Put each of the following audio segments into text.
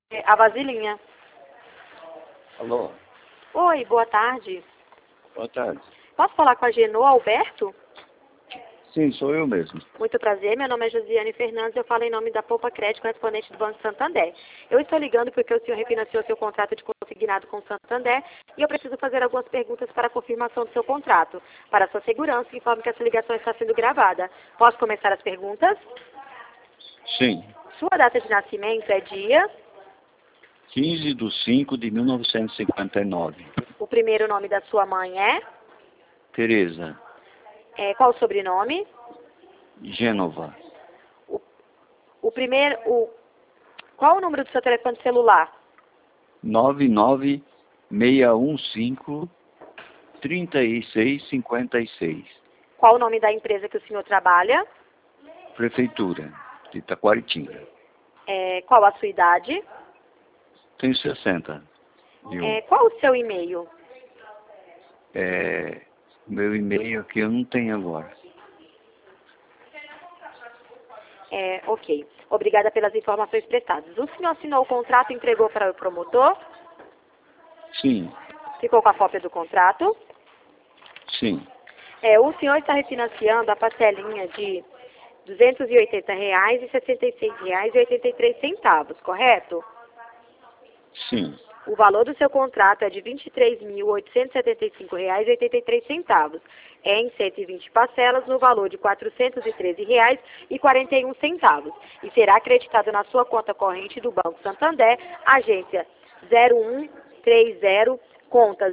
A vasilhinha. Alô? Oi, boa tarde. Boa tarde. Posso falar com a Genô Alberto? Sim, sou eu mesmo. Muito prazer, meu nome é Josiane Fernandes, eu falo em nome da Poupa Crédito, correspondente do Banco Santander. Eu estou ligando porque o senhor refinanciou seu contrato de consignado com o Santander e eu preciso fazer algumas perguntas para a confirmação do seu contrato. Para sua segurança, informe que essa ligação está sendo gravada. Posso começar as perguntas? Sim. Sua data de nascimento é dia? 15/5/1959. O primeiro nome da sua mãe é? Tereza. Qual o sobrenome? Gênova. Qual o número do seu telefone celular? 99615-3656. Qual o nome da empresa que o senhor trabalha? Prefeitura de Itaquaritinga. Qual a sua idade? Tenho 60. Qual o seu e-mail? Meu e-mail que eu não tenho agora. Ok. Obrigada pelas informações prestadas. O senhor assinou o contrato e entregou para o promotor? Sim. Ficou com a cópia do contrato? Sim. O senhor está refinanciando a parcelinha de R$ 280,00 e R$ 66,83, correto? Sim. O valor do seu contrato é de R$ 23.875,83. É em 120 parcelas no valor de R$ 413,41 e será acreditado na sua conta corrente do Banco Santander, agência 0130, conta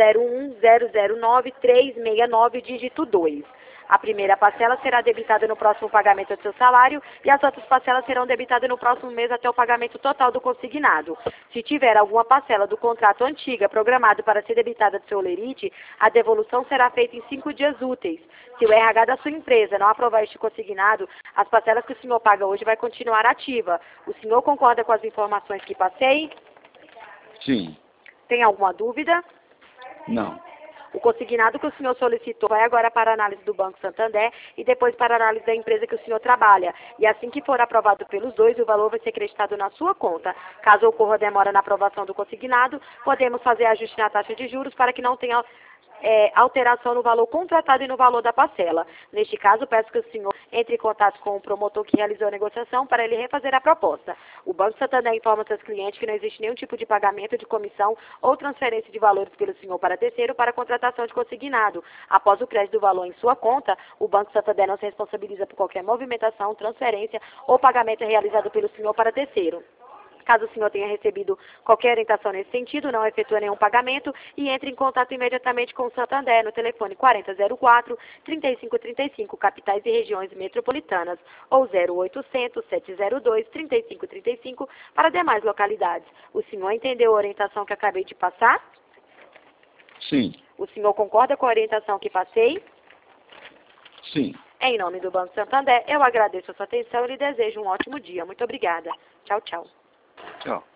001009-369, dígito 2. A primeira parcela será debitada no próximo pagamento do seu salário e as outras parcelas serão debitadas no próximo mês até o pagamento total do consignado. Se tiver alguma parcela do contrato antiga programada para ser debitada do seu holerite, a devolução será feita em 5 dias úteis. Se o RH da sua empresa não aprovar este consignado, as parcelas que o senhor paga hoje vai continuar ativa. O senhor concorda com as informações que passei? Sim. Tem alguma dúvida? Não. O consignado que o senhor solicitou vai agora para a análise do Banco Santander e depois para a análise da empresa que o senhor trabalha. E assim que for aprovado pelos dois, o valor vai ser acreditado na sua conta. Caso ocorra demora na aprovação do consignado, podemos fazer ajuste na taxa de juros para que não tenha alteração no valor contratado e no valor da parcela. Neste caso, peço que o senhor entre em contato com o promotor que realizou a negociação para ele refazer a proposta. O Banco Santander informa seus clientes que não existe nenhum tipo de pagamento de comissão ou transferência de valores pelo senhor para terceiro para a contratação de consignado. Após o crédito do valor em sua conta, o Banco Santander não se responsabiliza por qualquer movimentação, transferência ou pagamento realizado pelo senhor para terceiro. Caso o senhor tenha recebido qualquer orientação nesse sentido, não efetua nenhum pagamento e entre em contato imediatamente com o Santander no telefone 4004-3535, capitais e regiões metropolitanas, ou 0800-702-3535 para demais localidades. O senhor entendeu a orientação que acabei de passar? Sim. O senhor concorda com a orientação que passei? Sim. Em nome do Banco Santander, eu agradeço a sua atenção e lhe desejo um ótimo dia. Muito obrigada. Tchau, tchau. Tchau.